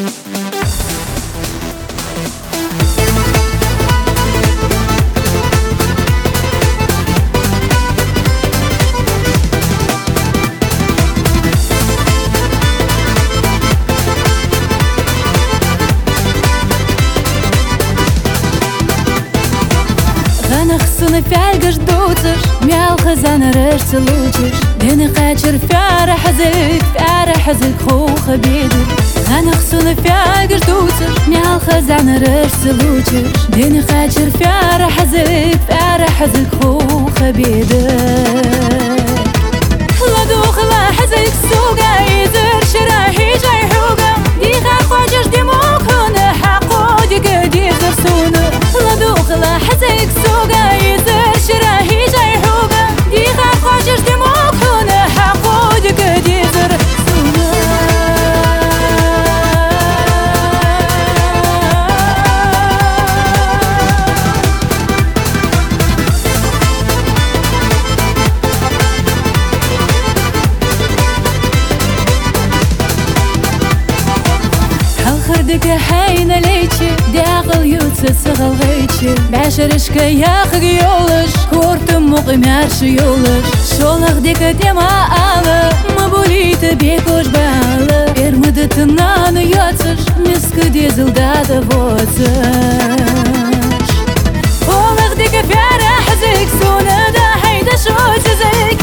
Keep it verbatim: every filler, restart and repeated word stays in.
Нахсуны фяльгаш дуцаш, мял хазан раш целучаш. Дени қачыр фяра хазык, фяра хазык хуха бедер. Нахсуны фяльгаш дуцаш, мял хазан раш целучаш. Дени қачыр фяра хазык, фяра хазык хуха бедер. Ладух ла хазык суга, изер ширахи жай хуга. Диха хвачаш димокуна, хақу дига дихзар суна. Ладух ла хазык суга, изер ширахи жай хуга. Диха хвачаш димокуна, хақу дига дихзар суна. خردك حين ليتشي داخل يوتس صغلغيتشي بعشرشك ياخد يولش كورت مقمارش يولش شولخ ديك ديما آلا مبوليت بيكوش بالا ارمدت نانو يوتسش مسك ديزل دادا فوتسش شولخ ديك فيارا حزيك سونا دا حيدا شو تزيك